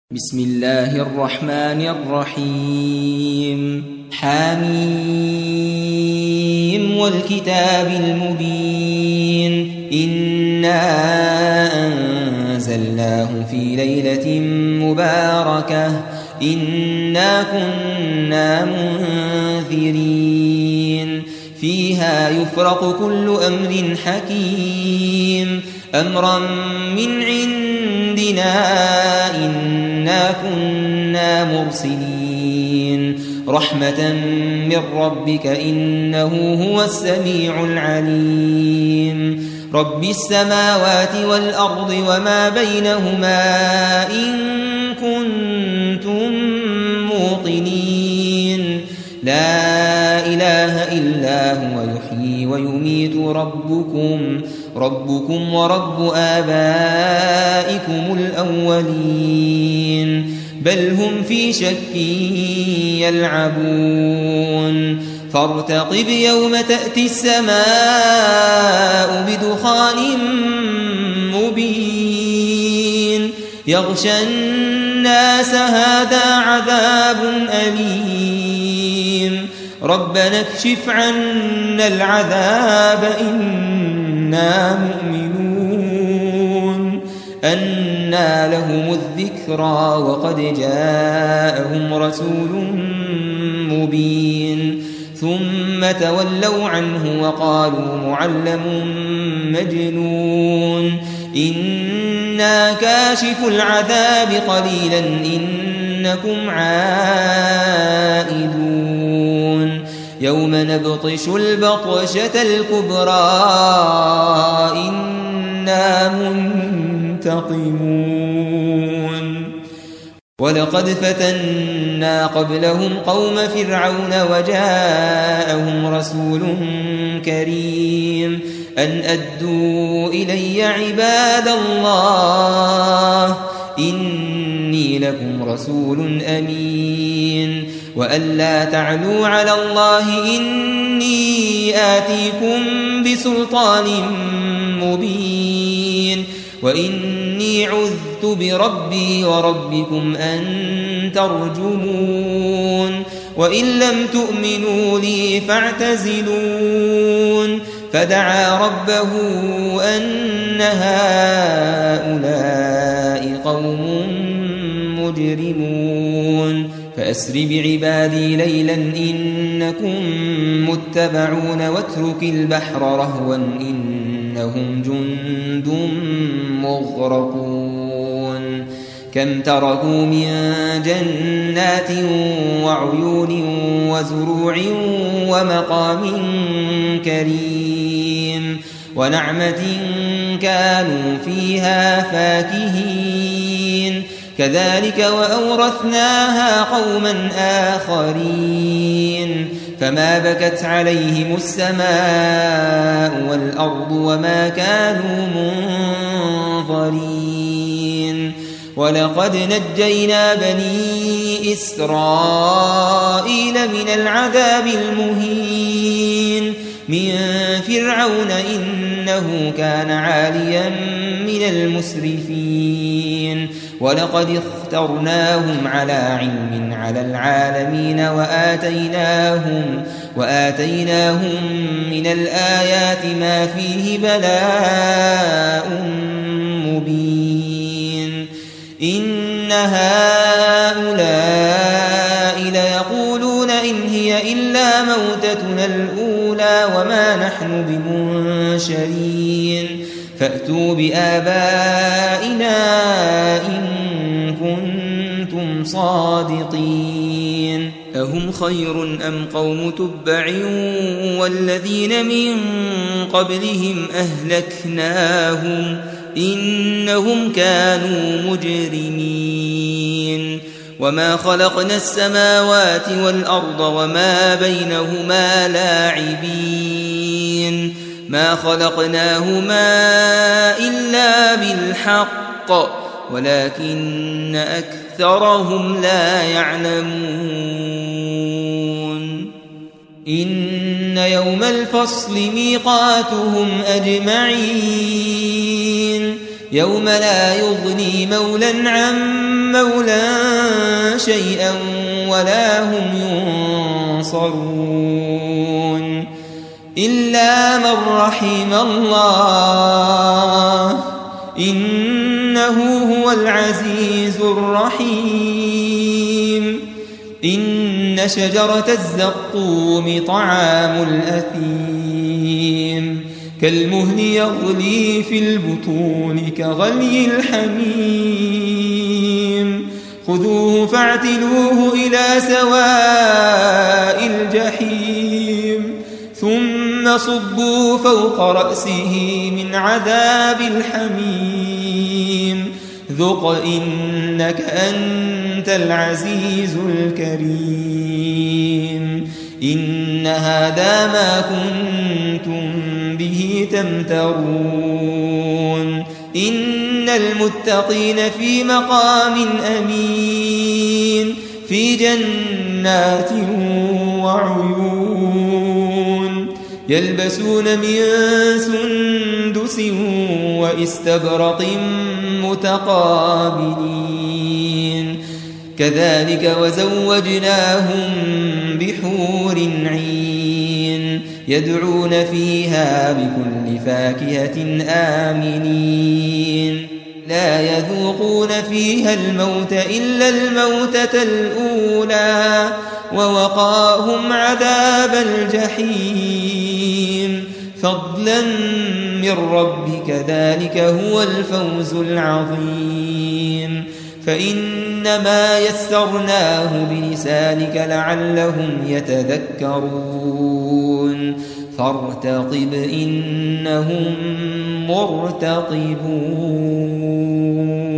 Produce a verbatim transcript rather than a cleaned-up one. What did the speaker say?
بسم الله الرحمن الرحيم حميم والكتاب المبين إنا أنزلناه في ليلة مباركة إنا كنا منذرين فيها يفرق كل أمر حكيم أمرا من عندنا إنا كنا مرسلين رحمة من ربك إنه هو السميع العليم رب السماوات والأرض وما بينهما إن كنتم موقنين لا إله إلا هو يحيي ويميت ربكم ربكم ورب آبائكم الأولين بل هم في شك يلعبون فارتقب يوم تأتي السماء بدخان مبين يغشى الناس هذا عذاب أليم ربنا اكشف عنا العذاب إنا مؤمنون أنى لهم الذكرى وقد جاءهم رسول مبين ثم تولوا عنه وقالوا معلم مجنون إنا كاشف العذاب قليلا إنكم عائدون يوم نبطش البطشة الكبرى إنا منتقمون ولقد فتنا قبلهم قوم فرعون وجاءهم رسول كريم أن أدوا إلي عباد الله إني لكم رسول أمين وأن لا تعلوا على الله إني آتيكم بسلطان مبين وإني عذت بربي وربكم أن ترجمون وإن لم تؤمنوا لي فاعتزلون فدعا ربه أن هؤلاء قوم مجرمون فأسر بعبادي ليلا إنكم متبعون واترك البحر رهوا إنهم جند مغرقون كم تركوا من جنات وعيون وزروع ومقام كريم ونعمة كانوا فيها فاكهين كذلك وأورثناها قوما آخرين فما بكت عليهم السماء والأرض وما كانوا منظرين ولقد نجينا بني إسرائيل من العذاب المهين من فرعون إنه كان عاليا من المسرفين ولقد اخترناهم على علم على العالمين وآتيناهم, وآتيناهم من الآيات ما فيه بلاء مبين إن هؤلاء ليقولون إن هي إلا موتتنا الأولى وما نحن بمنشرين فأتوا بآبائنا إن كنتم صادقين أهم خير أم قوم تبع والذين من قبلهم أهلكناهم إنهم كانوا مجرمين وما خلقنا السماوات والأرض وما بينهما لاعبين ما خلقناهما إلا بالحق ولكن أكثرهم لا يعلمون إن يوم الفصل ميقاتهم أجمعين يوم لا يغني مولا عن مولا شيئا ولا هم ينصرون إلا من رحم الله إنه هو العزيز الرحيم إن شجرة الزقوم طعام الأثيم كالمهل يغلي في البطون كغلي الحميم خذوه فاعتلوه إلى سواء الجحيم ثم صبوا فوق رأسه من عذاب الحميم ذق إنك أنت العزيز الكريم إن هذا ما كنتم به تمترون إن المتقين في مقام أمين في جنات وعيون يلبسون من سندس واستبرق متقابلين كذلك وزوجناهم بحور عين يدعون فيها بكل فاكهة آمنين لا يذوقون فيها الموت إلا الموتة الأولى ووقاهم عذاب الجحيم فضلا من ربك ذلك هو الفوز العظيم فإنما يسرناه بلسانك لعلهم يتذكرون فارتقب إنهم مرتقبون